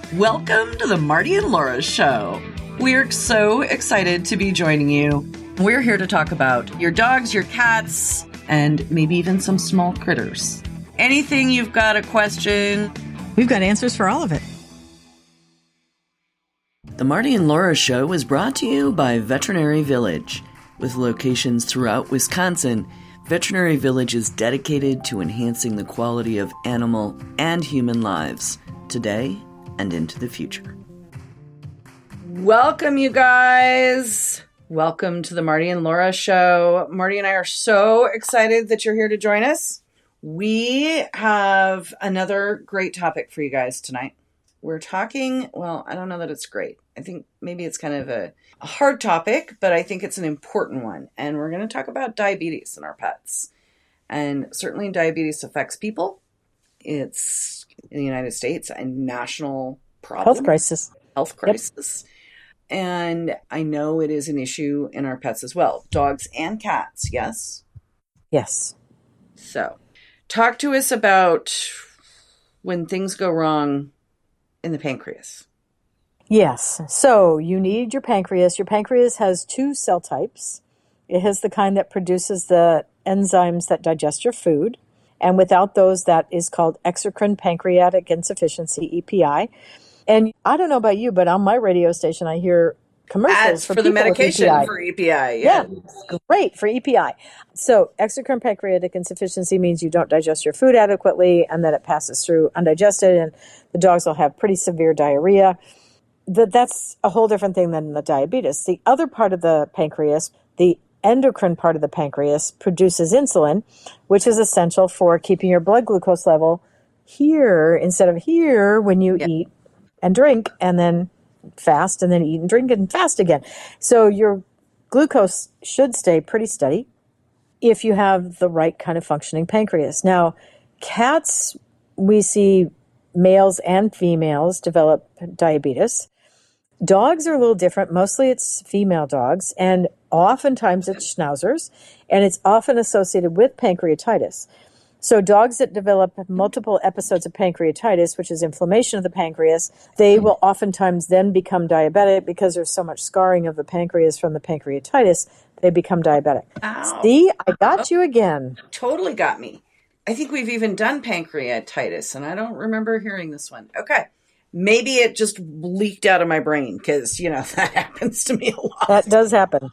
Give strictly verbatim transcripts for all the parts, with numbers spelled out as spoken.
Welcome to the Marty and Laura Show. We're so excited to be joining you. We're here to talk about your dogs, your cats, and maybe even some small critters. Anything you've got a question, we've got answers for all of it. The Marty and Laura Show is brought to you by Veterinary Village. With locations throughout Wisconsin, Veterinary Village is dedicated to enhancing the quality of animal and human lives today and into the future. Welcome, you guys. Welcome to the Marty and Laura Show. Marty and I are so excited that you're here to join us. We have another great topic for you guys tonight. We're talking, well, I don't know that it's great. I think maybe it's kind of a, a hard topic, but I think it's an important one. And we're going to talk about diabetes in our pets. And certainly diabetes affects people. It's, in the United States, a national problem. Health crisis. Health crisis. Yep. And I know it is an issue in our pets as well. Dogs and cats, yes? Yes. So, talk to us about when things go wrong in the pancreas. Yes. So, you need your pancreas. Your pancreas has two cell types. It has the kind that produces the enzymes that digest your food. And without those, that is called exocrine pancreatic insufficiency, E P I. And I don't know about you, but on my radio station, I hear commercials Ads for, for the medication E P I. for E P I. Yeah. yeah, great for E P I. So exocrine pancreatic insufficiency means you don't digest your food adequately and that it passes through undigested, and the dogs will have pretty severe diarrhea. That That's a whole different thing than the diabetes. The other part of the pancreas, the endocrine part of the pancreas, produces insulin, which is essential for keeping your blood glucose level here instead of here when you yep. eat and drink and then fast and then eat and drink and fast again. So your glucose should stay pretty steady if you have the right kind of functioning pancreas. Now, cats, we see males and females develop diabetes. Dogs are a little different. Mostly it's female dogs, and oftentimes it's schnauzers, and it's often associated with pancreatitis. So dogs that develop multiple episodes of pancreatitis, which is inflammation of the pancreas, they will oftentimes then become diabetic because there's so much scarring of the pancreas from the pancreatitis, they become diabetic. Ow. See, I got you again. Totally got me. I think we've even done pancreatitis, and I don't remember hearing this one. Okay. Maybe it just leaked out of my brain because, you know, that happens to me a lot. That does happen.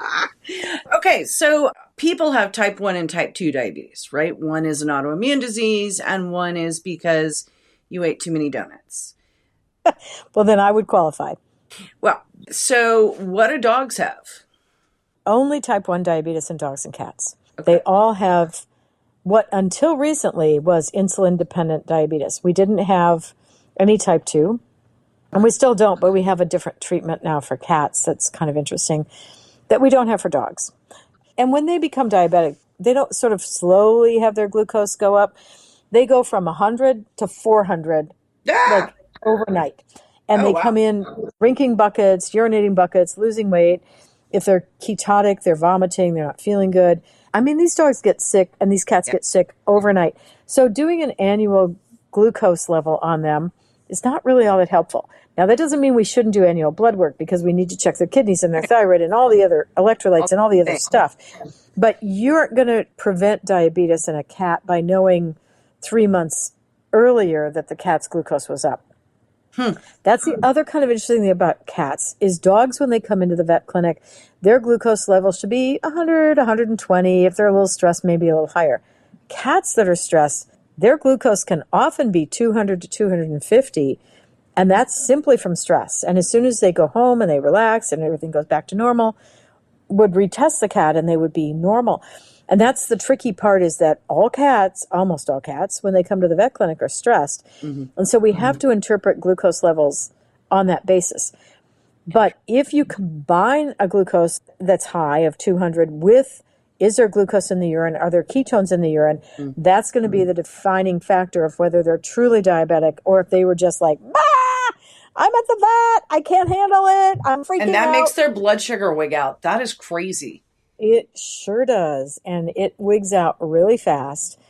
Okay, so people have type one and type two diabetes, right? One is an autoimmune disease and one is because you ate too many donuts. Well, then I would qualify. Well, so what do dogs have? Only type one diabetes in dogs and cats. Okay. They all have what until recently was insulin-dependent diabetes. We didn't have any type two, and we still don't, but we have a different treatment now for cats that's kind of interesting that we don't have for dogs. And when they become diabetic, they don't sort of slowly have their glucose go up. They go from one hundred to four hundred ah! like overnight. And oh, they wow. come in drinking buckets, urinating buckets, losing weight. If they're ketotic, they're vomiting, they're not feeling good. I mean, these dogs get sick and these cats yeah. get sick overnight. So doing an annual glucose level on them is not really all that helpful. Now, that doesn't mean we shouldn't do annual blood work because we need to check their kidneys and their thyroid and all the other electrolytes and all the other stuff. But you're going to prevent diabetes in a cat by knowing three months earlier that the cat's glucose was up. Hmm. That's the other kind of interesting thing about cats is dogs, when they come into the vet clinic, their glucose level should be one hundred, one hundred twenty. If they're a little stressed, maybe a little higher. Cats that are stressed, their glucose can often be two hundred to two hundred fifty, and that's simply from stress. And as soon as they go home and they relax and everything goes back to normal, would retest the cat and they would be normal. And that's the tricky part is that all cats, almost all cats, when they come to the vet clinic are stressed. Mm-hmm. And so we mm-hmm. have to interpret glucose levels on that basis. But if you combine a glucose that's high of two hundred with, is there glucose in the urine? Are there ketones in the urine? Mm-hmm. That's going to be the defining factor of whether they're truly diabetic or if they were just like, ah, I'm at the vet. I can't handle it. I'm freaking out. And that out. Makes their blood sugar wig out. That is crazy. It sure does. And it wigs out really fast.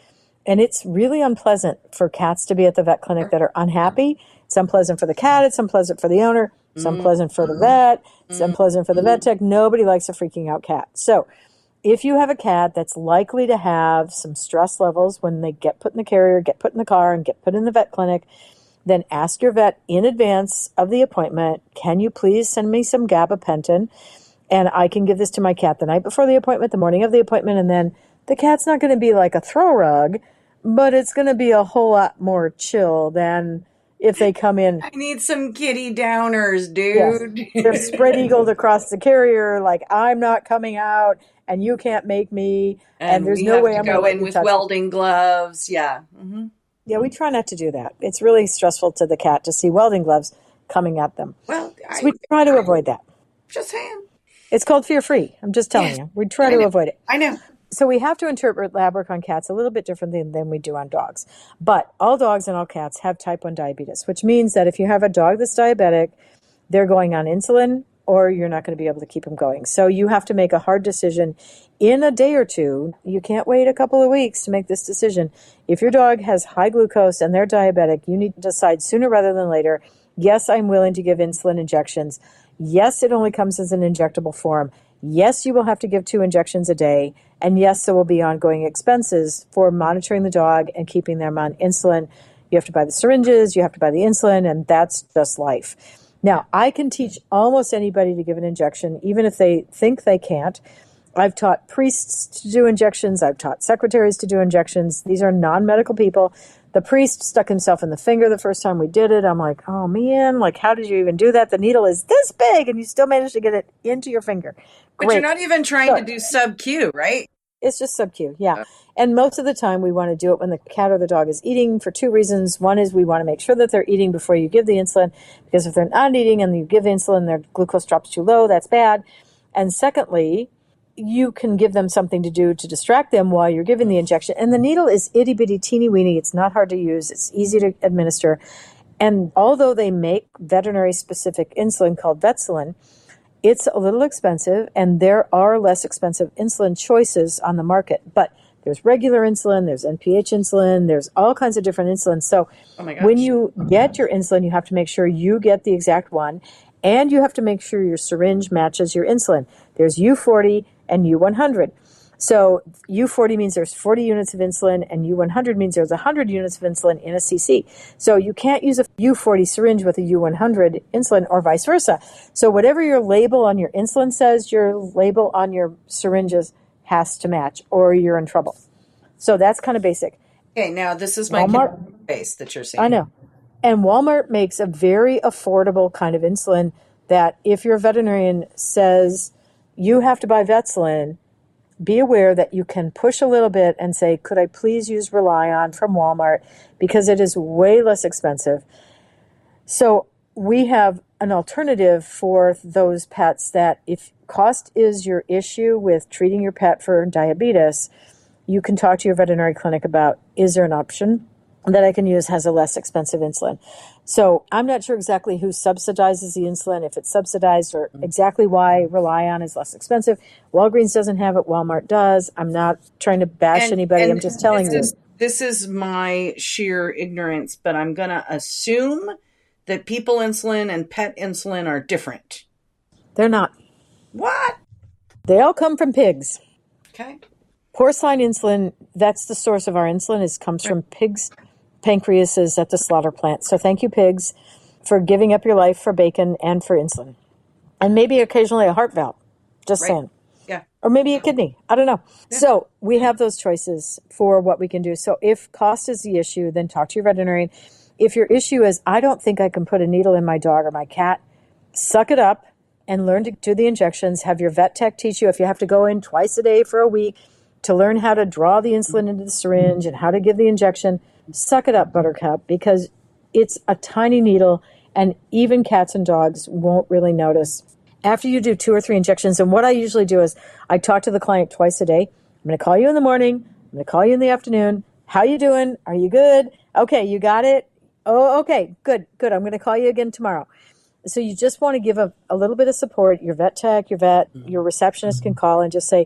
And it's really unpleasant for cats to be at the vet clinic that are unhappy. It's unpleasant for the cat. It's unpleasant for the owner. It's unpleasant for the vet. It's unpleasant for the vet tech. Nobody likes a freaking out cat. So if you have a cat that's likely to have some stress levels when they get put in the carrier, get put in the car, and get put in the vet clinic, then ask your vet in advance of the appointment, can you please send me some gabapentin? And I can give this to my cat the night before the appointment, the morning of the appointment, and then the cat's not going to be like a throw rug, but it's going to be a whole lot more chill than if they come in. I need some kitty downers, dude. Yes. They're spread eagled across the carrier, like, I'm not coming out, and you can't make me, and, and there's no way I'm going to go in with welding gloves. Yeah. Mm-hmm. Yeah, we try not to do that. It's really stressful to the cat to see welding gloves coming at them. Well, so I, we try to I, avoid that. Just saying. It's called fear-free. I'm just telling yes. you. We try I to know. avoid it. I know. So we have to interpret lab work on cats a little bit differently than we do on dogs. But all dogs and all cats have type one diabetes, which means that if you have a dog that's diabetic, they're going on insulin, or you're not going to be able to keep them going. So you have to make a hard decision in a day or two. You can't wait a couple of weeks to make this decision. If your dog has high glucose and they're diabetic, you need to decide sooner rather than later, yes, I'm willing to give insulin injections. Yes, it only comes as an injectable form. Yes, you will have to give two injections a day. And yes, there will be ongoing expenses for monitoring the dog and keeping them on insulin. You have to buy the syringes, you have to buy the insulin, and that's just life. Now, I can teach almost anybody to give an injection, even if they think they can't. I've taught priests to do injections. I've taught secretaries to do injections. These are non-medical people. The priest stuck himself in the finger the first time we did it. I'm like, oh, man, like, how did you even do that? The needle is this big, and you still managed to get it into your finger. Great. But you're not even trying Good. to do sub-Q, right? It's just sub-Q, yeah. And most of the time we want to do it when the cat or the dog is eating for two reasons. One is we want to make sure that they're eating before you give the insulin, because if they're not eating and you give the insulin, their glucose drops too low, that's bad. And secondly, you can give them something to do to distract them while you're giving the injection. And the needle is itty-bitty, teeny-weeny. It's not hard to use. It's easy to administer. And although they make veterinary-specific insulin called Vetsulin, it's a little expensive, and there are less expensive insulin choices on the market. But there's regular insulin, there's N P H insulin, there's all kinds of different insulins. So oh my gosh. When you get your insulin, you have to make sure you get the exact one, and you have to make sure your syringe matches your insulin. There's U forty and U one hundred. So U forty means there's forty units of insulin, and U one hundred means there's one hundred units of insulin in a C C. So you can't use a U forty syringe with a U one hundred insulin, or vice versa. So whatever your label on your insulin says, your label on your syringes has to match, or you're in trouble. So that's kind of basic. Okay, now this is my Walmart base that you're seeing. I know. And Walmart makes a very affordable kind of insulin that if your veterinarian says you have to buy Vetsulin, be aware that you can push a little bit and say, could I please use Relion from Walmart, because it is way less expensive. So we have an alternative for those pets that if cost is your issue with treating your pet for diabetes, you can talk to your veterinary clinic about, is there an option that I can use has a less expensive insulin. So I'm not sure exactly who subsidizes the insulin, if it's subsidized, or exactly why Relion is less expensive. Walgreens doesn't have it. Walmart does. I'm not trying to bash and, anybody. and I'm just telling this you. Is, this is my sheer ignorance, but I'm going to assume that people insulin and pet insulin are different. They're not. What? They all come from pigs. Okay. Porcine insulin, that's the source of our insulin, is comes right. from pigs' pancreases at the slaughter plant. So thank you, pigs, for giving up your life for bacon and for insulin. And maybe occasionally a heart valve. Just right. saying. Yeah. Or maybe a kidney. I don't know. Yeah. So we have those choices for what we can do. So if cost is the issue, then talk to your veterinarian. If your issue is, I don't think I can put a needle in my dog or my cat, suck it up and learn to do the injections. Have your vet tech teach you, if you have to go in twice a day for a week, to learn how to draw the insulin into the syringe and how to give the injection. Suck it up, Buttercup, because it's a tiny needle, and even cats and dogs won't really notice. After you do two or three injections, and what I usually do is I talk to the client twice a day. I'm going to call you in the morning. I'm going to call you in the afternoon. How you doing? Are you good? Okay, you got it? Oh, okay, good, good. I'm going to call you again tomorrow. So you just want to give a, a little bit of support. Your vet tech, your vet, your receptionist can call and just say,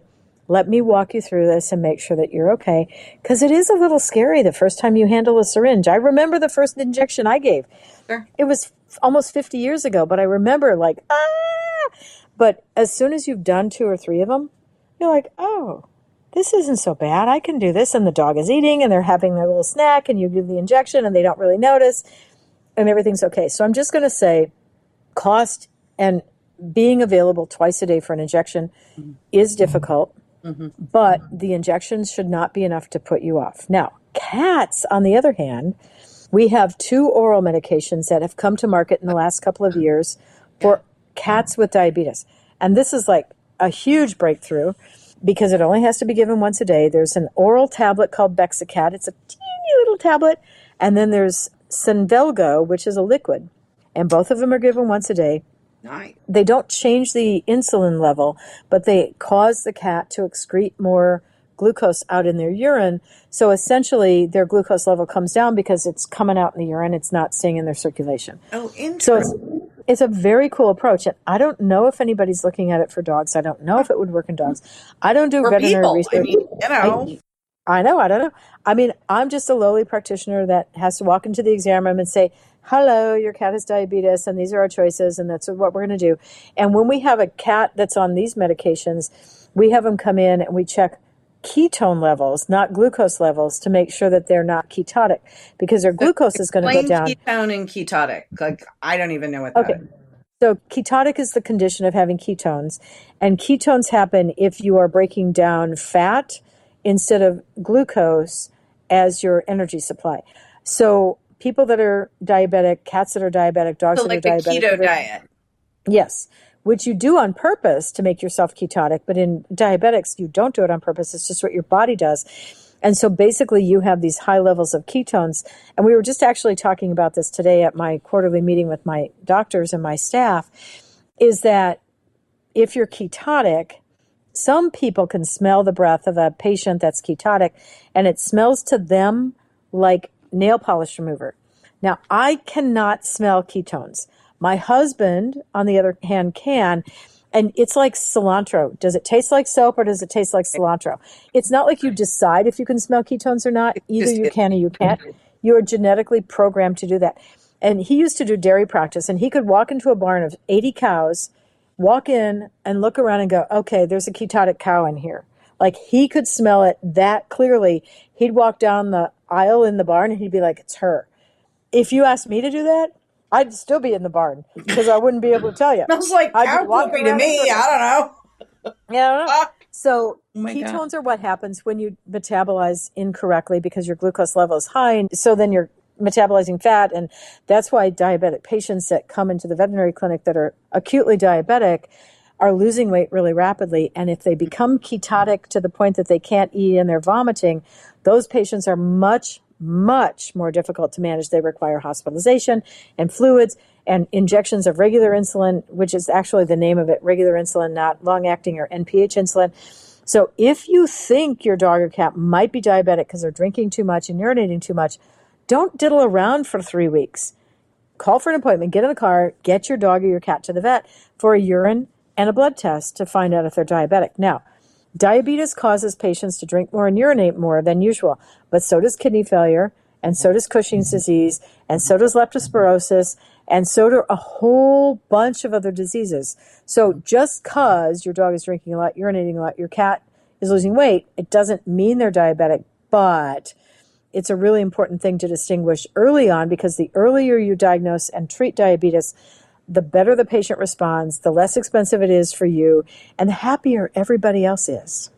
Let me walk you through this and make sure that you're okay. Because it is a little scary the first time you handle a syringe. I remember the first injection I gave. Sure. It was f- almost fifty years ago, but I remember like, ah! But as soon as you've done two or three of them, you're like, oh, this isn't so bad. I can do this. And the dog is eating and they're having their little snack and you give the injection and they don't really notice and everything's okay. So I'm just going to say cost and being available twice a day for an injection mm-hmm. is difficult, mm-hmm. but the injections should not be enough to put you off. Now, cats, on the other hand, we have two oral medications that have come to market in the last couple of years for cats with diabetes. And this is like a huge breakthrough because it only has to be given once a day. There's an oral tablet called Bexacat. It's a teeny little tablet. And then there's Senvelgo, which is a liquid. And both of them are given once a day. Nice. They don't change the insulin level, but they cause the cat to excrete more glucose out in their urine. So essentially, their glucose level comes down because it's coming out in the urine. It's not staying in their circulation. Oh, interesting. So it's, it's a very cool approach. And I don't know if anybody's looking at it for dogs. I don't know if it would work in dogs. I don't do For veterinary people. research. I mean, you know. I, I know. I don't know. I mean, I'm just a lowly practitioner that has to walk into the exam room and say, hello, your cat has diabetes, and these are our choices, and that's what we're going to do. And when we have a cat that's on these medications, we have them come in and we check ketone levels, not glucose levels, to make sure that they're not ketotic, because their glucose is going to go down. Ketone and ketotic. Like, I don't even know what that okay. is. So ketotic is the condition of having ketones, and ketones happen if you are breaking down fat instead of glucose as your energy supply. So people that are diabetic, cats that are diabetic, dogs so that like are diabetic. So like the keto diet. Yes, which you do on purpose to make yourself ketotic. But in diabetics, you don't do it on purpose. It's just what your body does. And so basically you have these high levels of ketones. And we were just actually talking about this today at my quarterly meeting with my doctors and my staff, is that if you're ketotic, some people can smell the breath of a patient that's ketotic, and it smells to them like nail polish remover. Now, I cannot smell ketones. My husband, on the other hand, can, and it's like cilantro. Does it taste like soap or does it taste like cilantro? It's not like you decide if you can smell ketones or not. Either you can or you can't. You are genetically programmed to do that. And he used to do dairy practice, and he could walk into a barn of eighty cows, walk in and look around and go, okay, there's a ketotic cow in here. Like, he could smell it that clearly. He'd walk down the aisle in the barn and he'd be like, it's her. If you asked me to do that, I'd still be in the barn because I wouldn't be able to tell you. Smells like cow poopy to me. I don't know. Yeah, I don't know. So oh ketones God. are what happens when you metabolize incorrectly because your glucose level is high. And so then you're metabolizing fat. And that's why diabetic patients that come into the veterinary clinic that are acutely diabetic are losing weight really rapidly. And if they become ketotic to the point that they can't eat and they're vomiting, those patients are much, much more difficult to manage. They require hospitalization and fluids and injections of regular insulin, which is actually the name of it, regular insulin, not long-acting or N P H insulin. So if you think your dog or cat might be diabetic because they're drinking too much and urinating too much, don't diddle around for three weeks. Call for an appointment, get in the car, get your dog or your cat to the vet for a urine and a blood test to find out if they're diabetic. Now, diabetes causes patients to drink more and urinate more than usual, but so does kidney failure, and so does Cushing's disease, and so does leptospirosis, and so do a whole bunch of other diseases. So just because your dog is drinking a lot, urinating a lot, your cat is losing weight, it doesn't mean they're diabetic, but it's a really important thing to distinguish early on, because the earlier you diagnose and treat diabetes, the better the patient responds, the less expensive it is for you, and the happier everybody else is.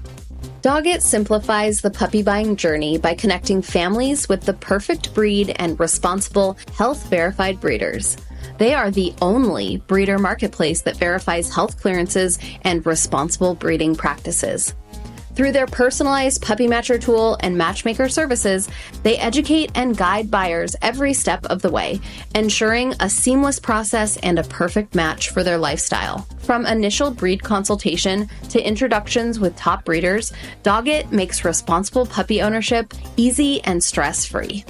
Doggett simplifies the puppy buying journey by connecting families with the perfect breed and responsible, health-verified breeders. They are the only breeder marketplace that verifies health clearances and responsible breeding practices. Through their personalized Puppy Matcher tool and matchmaker services, they educate and guide buyers every step of the way, ensuring a seamless process and a perfect match for their lifestyle. From initial breed consultation to introductions with top breeders, Doggett makes responsible puppy ownership easy and stress-free.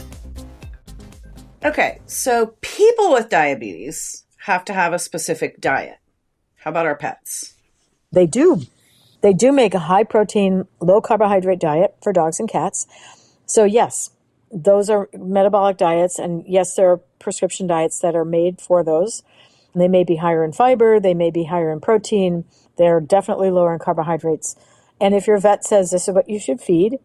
Okay, so people with diabetes have to have a specific diet. How about our pets? They do. They do make a high protein, low carbohydrate diet for dogs and cats. So yes, those are metabolic diets. And yes, there are prescription diets that are made for those. They may be higher in fiber. They may be higher in protein. They're definitely lower in carbohydrates. And if your vet says this is what you should feed,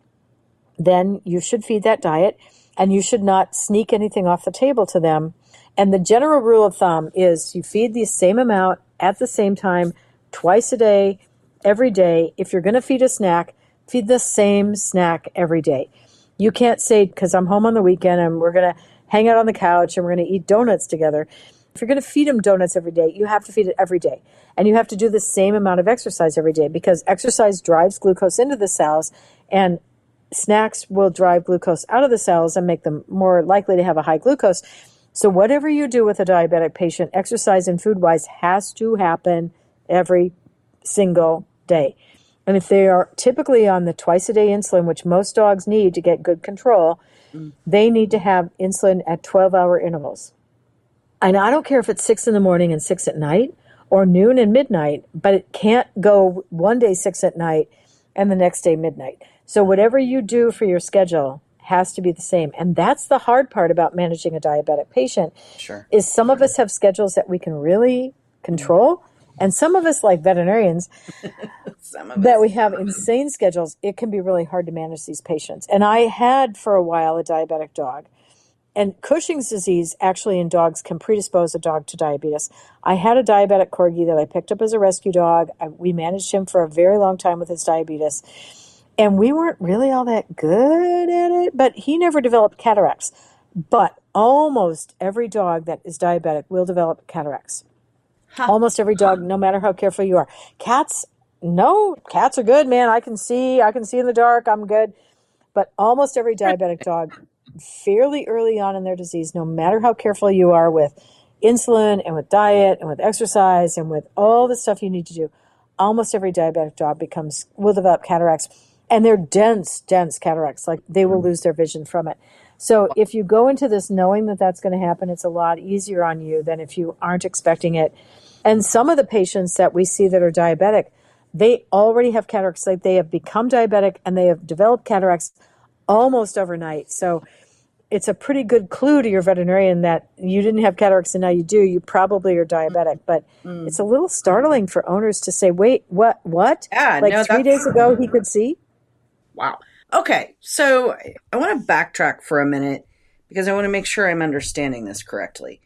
then you should feed that diet, and you should not sneak anything off the table to them. And the general rule of thumb is you feed the same amount at the same time, twice a day, every day. If you're going to feed a snack, feed the same snack every day. You can't say, because I'm home on the weekend and we're going to hang out on the couch and we're going to eat donuts together. If you're going to feed them donuts every day, you have to feed it every day. And you have to do the same amount of exercise every day, because exercise drives glucose into the cells, and snacks will drive glucose out of the cells and make them more likely to have a high glucose. So whatever you do with a diabetic patient, exercise and food-wise has to happen every single day. And if they are typically on the twice-a-day insulin, which most dogs need to get good control, mm. they need to have insulin at twelve-hour intervals. And I don't care if it's six in the morning and six at night, or noon and midnight, but it can't go one day six at night and the next day midnight. So whatever you do for your schedule has to be the same. And that's the hard part about managing a diabetic patient. Sure. Is some of us have schedules that we can really control, and some of us, like veterinarians, some of that us. we have insane schedules. It can be really hard to manage these patients. And I had for a while a diabetic dog. And Cushing's disease actually in dogs can predispose a dog to diabetes. I had a diabetic corgi that I picked up as a rescue dog. I, we managed him for a very long time with his diabetes. And we weren't really all that good at it, but he never developed cataracts. But almost every dog that is diabetic will develop cataracts. Huh. Almost every dog, no matter how careful you are. Cats, no, cats are good, man. I can see, I can see in the dark. I'm good. But almost every diabetic dog, fairly early on in their disease, no matter how careful you are with insulin and with diet and with exercise and with all the stuff you need to do, almost every diabetic dog becomes, will develop cataracts. And they're dense, dense cataracts. Like they will lose their vision from it. So if you go into this knowing that that's going to happen, it's a lot easier on you than if you aren't expecting it. And some of the patients that we see that are diabetic, they already have cataracts. Like they have become diabetic and they have developed cataracts almost overnight. So it's a pretty good clue to your veterinarian that you didn't have cataracts and now you do. You probably are diabetic. But mm. it's a little startling for owners to say, wait, what, what? Yeah, like no, three days ago he could see? Wow. Okay. So I want to backtrack for a minute because I want to make sure I'm understanding this correctly.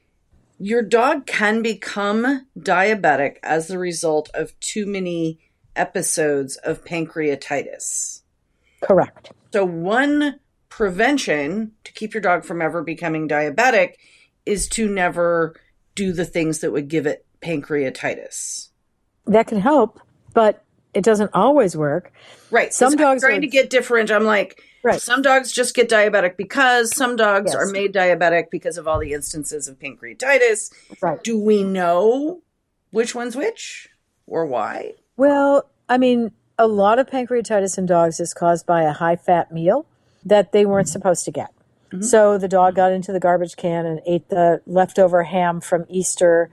Your dog can become diabetic as the result of too many episodes of pancreatitis. Correct. So one prevention to keep your dog from ever becoming diabetic is to never do the things that would give it pancreatitis. That can help, but it doesn't always work. Right. Some dogs I'm trying are, to get different. I'm like, right. Some dogs just get diabetic because some dogs yes. are made diabetic because of all the instances of pancreatitis. Right. Do we know which one's which or why? Well, I mean, a lot of pancreatitis in dogs is caused by a high-fat meal that they weren't mm-hmm. supposed to get. Mm-hmm. So the dog got into the garbage can and ate the leftover ham from Easter,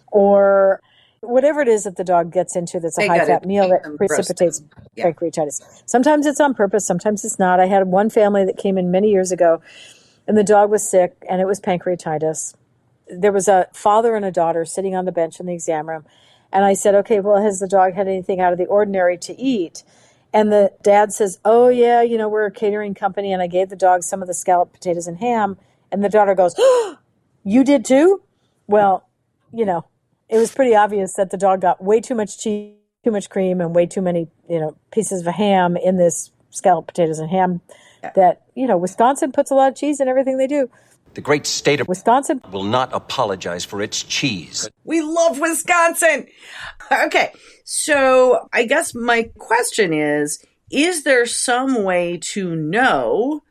or whatever it is that the dog gets into that's a they high-fat meal that precipitates yeah. pancreatitis. Sometimes it's on purpose, sometimes it's not. I had one family that came in many years ago, and the dog was sick, and it was pancreatitis. There was a father and a daughter sitting on the bench in the exam room, and I said, okay, well, has the dog had anything out of the ordinary to eat? And the dad says, oh, yeah, you know, we're a catering company, and I gave the dog some of the scalloped potatoes and ham. And the daughter goes, oh, you did too? Well, you know, it was pretty obvious that the dog got way too much cheese, too much cream, and way too many, you know, pieces of ham in this scalloped potatoes and ham that, you know, Wisconsin puts a lot of cheese in everything they do. The great state of Wisconsin will not apologize for its cheese. We love Wisconsin. Okay, so I guess my question is, is there some way to know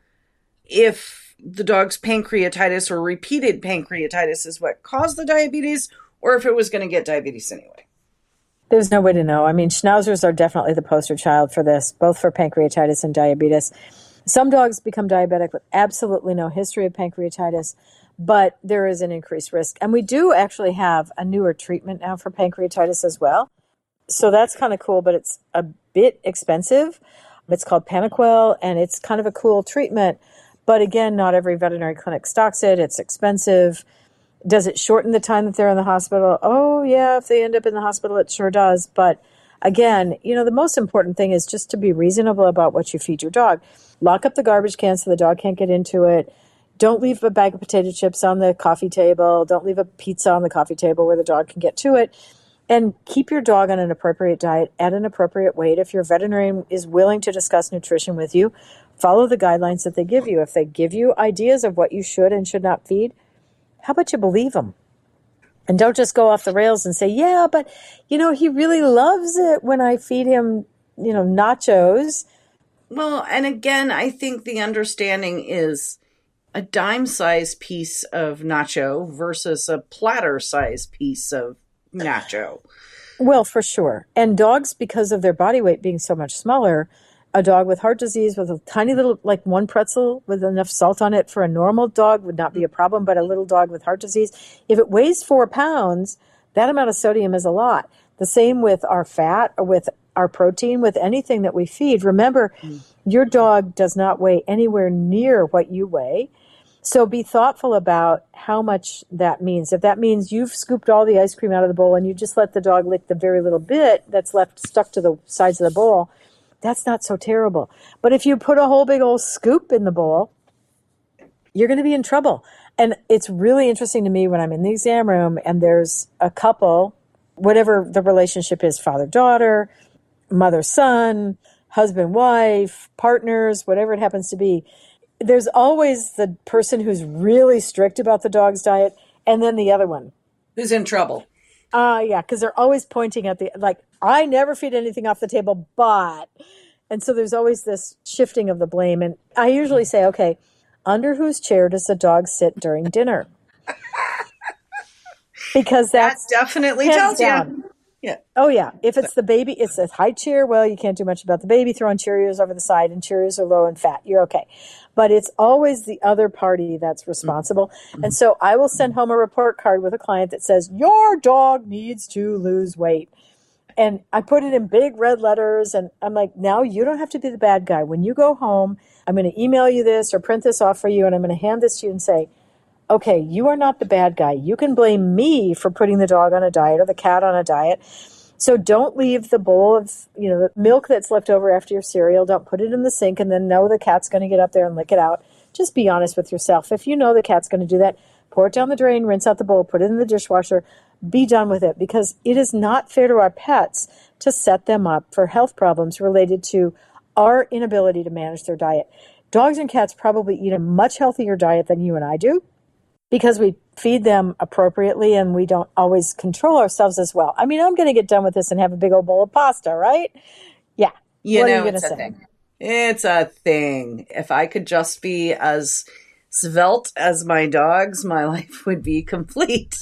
if the dog's pancreatitis or repeated pancreatitis is what caused the diabetes, or if it was going to get diabetes anyway? There's no way to know. I mean, Schnauzers are definitely the poster child for this, both for pancreatitis and diabetes. Some dogs become diabetic with absolutely no history of pancreatitis, but there is an increased risk. And we do actually have a newer treatment now for pancreatitis as well. So that's kind of cool, but it's a bit expensive. It's called Panaquil, and it's kind of a cool treatment. But again, not every veterinary clinic stocks it. It's expensive. Does it shorten the time that they're in the hospital? Oh, yeah, if they end up in the hospital, it sure does. But again, you know, the most important thing is just to be reasonable about what you feed your dog. Lock up the garbage can so the dog can't get into it. Don't leave a bag of potato chips on the coffee table. Don't leave a pizza on the coffee table where the dog can get to it. And keep your dog on an appropriate diet at an appropriate weight. If your veterinarian is willing to discuss nutrition with you, follow the guidelines that they give you. If they give you ideas of what you should and should not feed, how about you believe them? And don't just go off the rails and say, yeah, but, you know, he really loves it when I feed him, you know, nachos. Well, and again, I think the understanding is a dime-sized piece of nacho versus a platter-sized piece of nacho. Well, for sure. And dogs, because of their body weight being so much smaller, a dog with heart disease with a tiny little, like one pretzel with enough salt on it for a normal dog would not be a problem, but a little dog with heart disease, if it weighs four pounds, that amount of sodium is a lot. The same with our fat or with our protein, with anything that we feed. Remember, mm. your dog does not weigh anywhere near what you weigh. So be thoughtful about how much that means. If that means you've scooped all the ice cream out of the bowl and you just let the dog lick the very little bit that's left stuck to the sides of the bowl, that's not so terrible. But if you put a whole big old scoop in the bowl, you're going to be in trouble. And it's really interesting to me when I'm in the exam room and there's a couple, whatever the relationship is, father-daughter, mother-son, husband-wife, partners, whatever it happens to be, there's always the person who's really strict about the dog's diet, and then the other one who's in trouble. Ah, uh, yeah, because they're always pointing at the, like, I never feed anything off the table, but, and so there's always this shifting of the blame. And I usually say, okay, under whose chair does the dog sit during dinner? Because that's that definitely tells you. Yeah. Oh, yeah. If it's the baby, it's a high chair. Well, you can't do much about the baby. Throwing Cheerios over the side, and Cheerios are low in fat. You're okay. But it's always the other party that's responsible. Mm-hmm. And so I will send home a report card with a client that says, your dog needs to lose weight. And I put it in big red letters. And I'm like, now you don't have to be the bad guy. When you go home, I'm going to email you this or print this off for you. And I'm going to hand this to you and say, okay, you are not the bad guy. You can blame me for putting the dog on a diet or the cat on a diet. So don't leave the bowl of, you know, the milk that's left over after your cereal. Don't put it in the sink and then know the cat's going to get up there and lick it out. Just be honest with yourself. If you know the cat's going to do that, pour it down the drain, rinse out the bowl, put it in the dishwasher, be done with it, because it is not fair to our pets to set them up for health problems related to our inability to manage their diet. Dogs and cats probably eat a much healthier diet than you and I do, because we feed them appropriately and we don't always control ourselves as well. I mean, I'm going to get done with this and have a big old bowl of pasta, right? Yeah. You what know, are you going to it's a say? thing. It's a thing. If I could just be as svelte as my dogs, my life would be complete.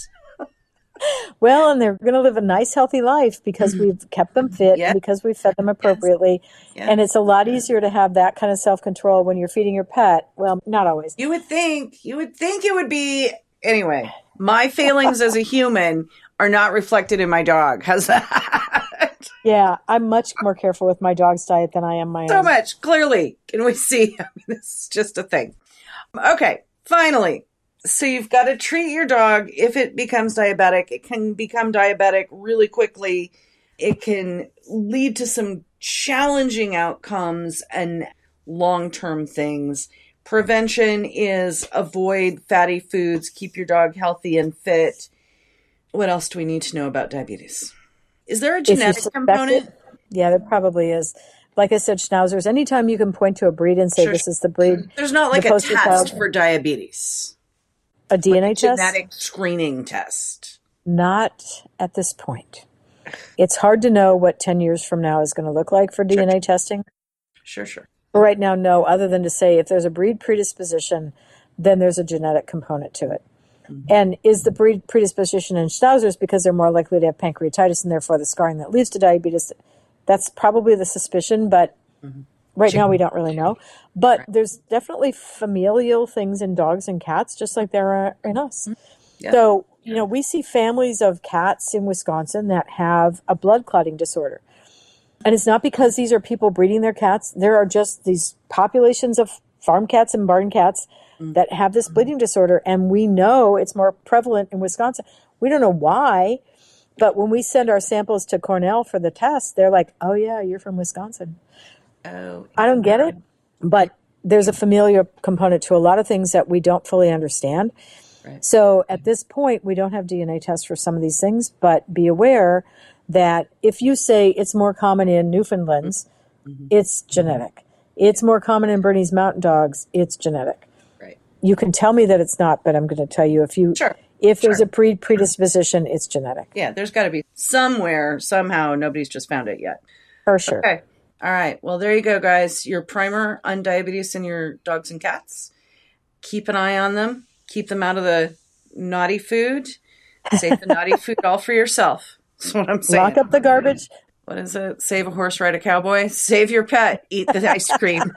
Well, and they're going to live a nice, healthy life because we've kept them fit, Yeah. and because we've fed them appropriately. Yes. And it's a lot easier to have that kind of self-control when you're feeding your pet. Well, not always. You would think, you would think it would be, anyway, my failings as a human are not reflected in my dog. How's that? Yeah, I'm much more careful with my dog's diet than I am my So own. much, clearly. Can we see? I mean, this is just a thing. Okay, finally. So you've got to treat your dog if it becomes diabetic. It can become diabetic really quickly. It can lead to some challenging outcomes and long-term things. Prevention is avoid fatty foods, keep your dog healthy and fit. What else do we need to know about diabetes? Is there a If you genetic suspect component? it, yeah, there probably is. Like I said, schnauzers, anytime you can point to a breed and say Sure. this is the breed. There's not like the a poster test child- for diabetes. A D N A Like a test? genetic screening test. Not at this point. It's hard to know what ten years from now is going to look like for D N A testing. Sure, sure. But right now, no, other than to say if there's a breed predisposition, then there's a genetic component to it. Mm-hmm. And is the breed predisposition in schnauzers because they're more likely to have pancreatitis and therefore the scarring that leads to diabetes? That's probably the suspicion, but mm-hmm. right now we don't really know. But right. there's definitely familial things in dogs and cats, just like there are in us. Yeah. So you know, we see families of cats in Wisconsin that have a blood clotting disorder. And it's not because these are people breeding their cats. There are just these populations of farm cats and barn cats mm-hmm. that have this bleeding disorder. And we know it's more prevalent in Wisconsin. We don't know why, but when we send our samples to Cornell for the test, they're like, oh, yeah, you're from Wisconsin. Oh, I don't get it, but there's a familiar component to a lot of things that we don't fully understand. Right. So at this point, we don't have D N A tests for some of these things, but be aware that if you say it's more common in Newfoundlands, mm-hmm. it's genetic. It's more common in Bernese Mountain Dogs, it's genetic. Right. You can tell me that it's not, but I'm going to tell you if you sure. if there's sure. a pre predisposition, it's genetic. Yeah, there's got to be somewhere, somehow, nobody's just found it yet. For sure. Okay. All right. Well, there you go, guys. Your primer on diabetes in your dogs and cats. Keep an eye on them. Keep them out of the naughty food. Save the naughty food all for yourself. That's what I'm saying. Lock up the garbage. What is it? Save a horse, ride a cowboy. Save your pet. Eat the ice cream.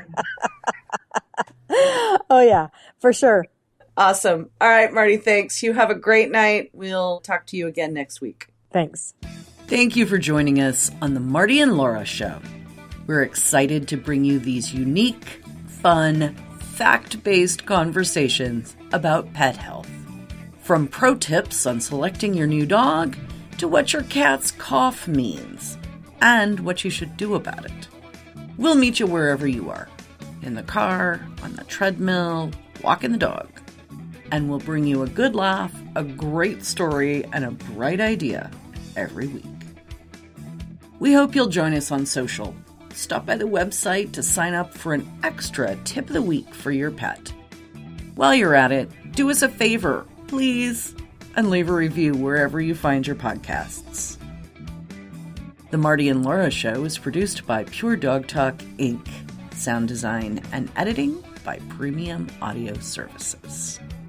Oh, yeah, for sure. Awesome. All right, Marty, thanks. You have a great night. We'll talk to you again next week. Thanks. Thank you for joining us on the Marty and Laura Show. We're excited to bring you these unique, fun, fact-based conversations about pet health. From pro tips on selecting your new dog to what your cat's cough means and what you should do about it. We'll meet you wherever you are, in the car, on the treadmill, walking the dog. And we'll bring you a good laugh, a great story, and a bright idea every week. We hope you'll join us on social. Stop by the website to sign up for an extra tip of the week for your pet. While you're at it, do us a favor, please, and leave a review wherever you find your podcasts. The Marty and Laura Show is produced by Pure Dog Talk, Incorporated. Sound design and editing by Premium Audio Services.